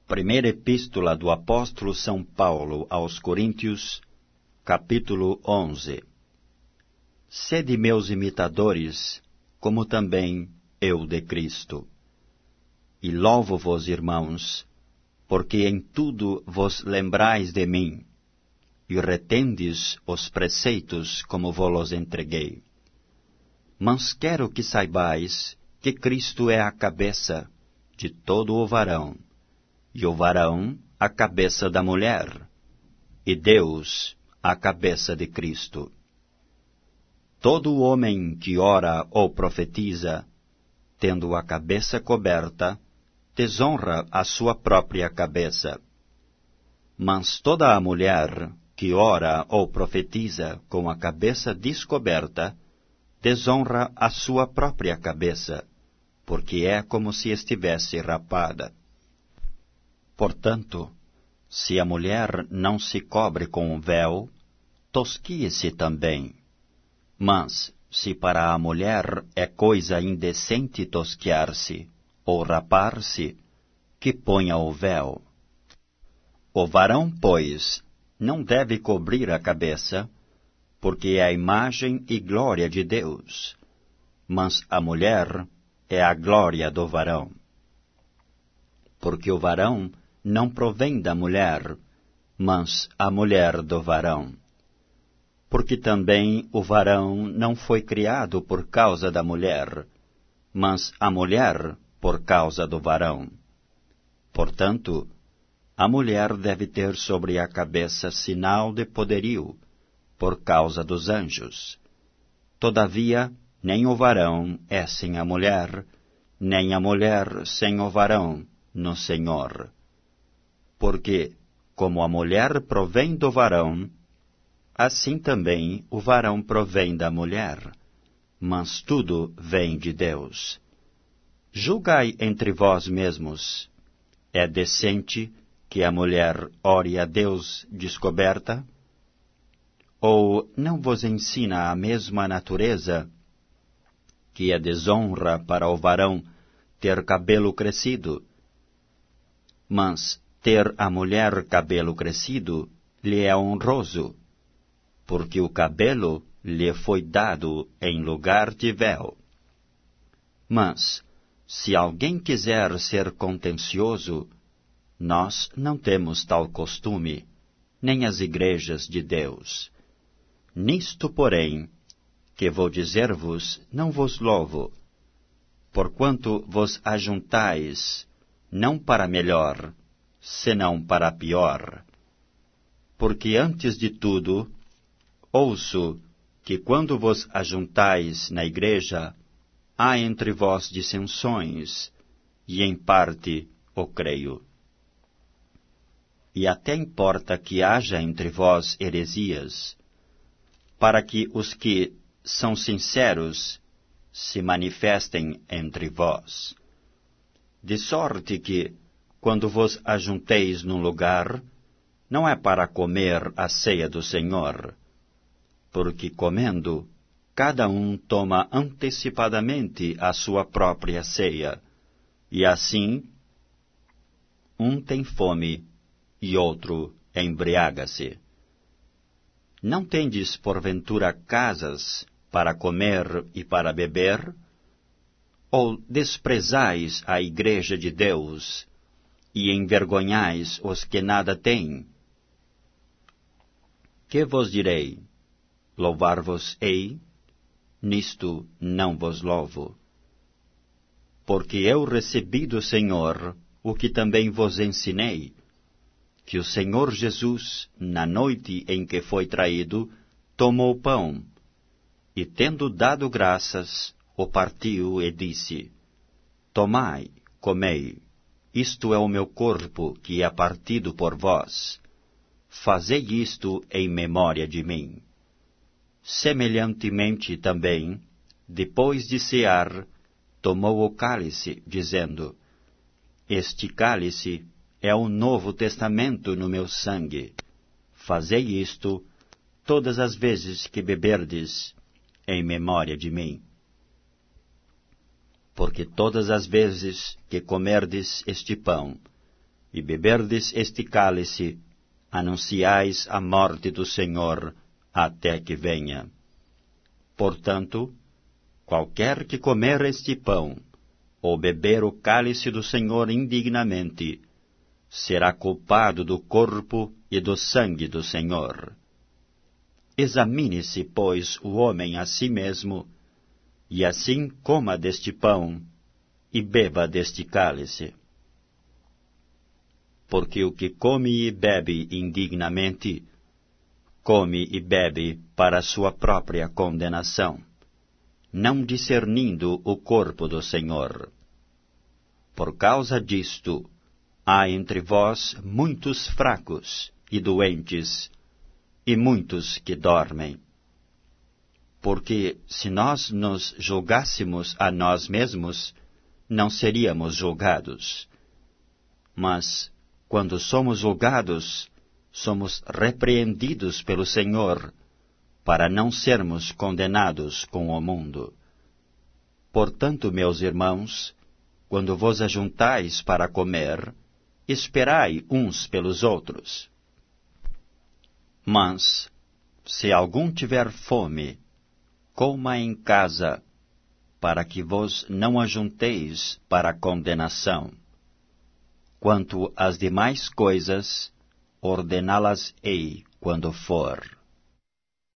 Primeira Epístola do Apóstolo São Paulo aos Coríntios, capítulo 11. Sede meus imitadores, como também eu de Cristo. E louvo-vos, irmãos, porque em tudo vos lembrais de mim, e retendes os preceitos como vos entreguei. Mas quero que saibais que Cristo é a cabeça de todo o varão, e o varão a cabeça da mulher, e Deus a cabeça de Cristo. Todo homem que ora ou profetiza, tendo a cabeça coberta, desonra a sua própria cabeça. Mas toda a mulher que ora ou profetiza com a cabeça descoberta, desonra a sua própria cabeça, porque é como se estivesse rapada. Portanto, se a mulher não se cobre com um véu, tosquie-se também. Mas, se para a mulher é coisa indecente tosquiar-se, ou rapar-se, que ponha o véu. O varão, pois, não deve cobrir a cabeça, porque é a imagem e glória de Deus, mas a mulher é a glória do varão. Porque o varão não provém da mulher, mas a mulher do varão. Porque também o varão não foi criado por causa da mulher, mas a mulher por causa do varão. Portanto, a mulher deve ter sobre a cabeça sinal de poderio, por causa dos anjos. Todavia, nem o varão é sem a mulher, nem a mulher sem o varão no Senhor. Porque, como a mulher provém do varão, assim também o varão provém da mulher, mas tudo vem de Deus. Julgai entre vós mesmos: é decente que a mulher ore a Deus descoberta? Ou não vos ensina a mesma natureza que é desonra para o varão ter cabelo crescido? Mas ter a mulher cabelo crescido lhe é honroso, porque o cabelo lhe foi dado em lugar de véu. Mas, se alguém quiser ser contencioso, nós não temos tal costume, nem as igrejas de Deus. Nisto, porém, que vou dizer-vos, não vos louvo, porquanto vos ajuntais, não para melhor, senão para pior. Porque antes de tudo, ouço que quando vos ajuntais na igreja, há entre vós dissensões, e em parte o creio. E até importa que haja entre vós heresias, para que os que são sinceros se manifestem entre vós. De sorte que, quando vos ajunteis num lugar, não é para comer a ceia do Senhor, porque comendo, cada um toma antecipadamente a sua própria ceia, e assim, um tem fome e outro embriaga-se. Não tendes, porventura, casas para comer e para beber? Ou desprezais a igreja de Deus e envergonhais os que nada têm? Que vos direi? Louvar-vos-ei? Nisto não vos louvo. Porque eu recebi do Senhor o que também vos ensinei, que o Senhor Jesus, na noite em que foi traído, tomou o pão, e tendo dado graças, o partiu e disse: Tomai, comei, isto é o meu corpo que é partido por vós. Fazei isto em memória de mim. Semelhantemente também, depois de cear, tomou o cálice, dizendo: Este cálice é o Novo Testamento no meu sangue. Fazei isto todas as vezes que beberdes, em memória de mim. Porque todas as vezes que comerdes este pão e beberdes este cálice, anunciais a morte do Senhor até que venha. Portanto, qualquer que comer este pão, ou beber o cálice do Senhor indignamente, será culpado do corpo e do sangue do Senhor. Examine-se, pois, o homem a si mesmo, e assim coma deste pão e beba deste cálice. Porque o que come e bebe indignamente, come e bebe para a sua própria condenação, não discernindo o corpo do Senhor. Por causa disto, há entre vós muitos fracos e doentes, e muitos que dormem. Porque se nós nos julgássemos a nós mesmos, não seríamos julgados. Mas, quando somos julgados, somos repreendidos pelo Senhor, para não sermos condenados com o mundo. Portanto, meus irmãos, quando vos ajuntais para comer, esperai uns pelos outros. Mas, se algum tiver fome, coma em casa, para que vos não ajunteis para a condenação. Quanto às demais coisas, ordená-las-ei quando for.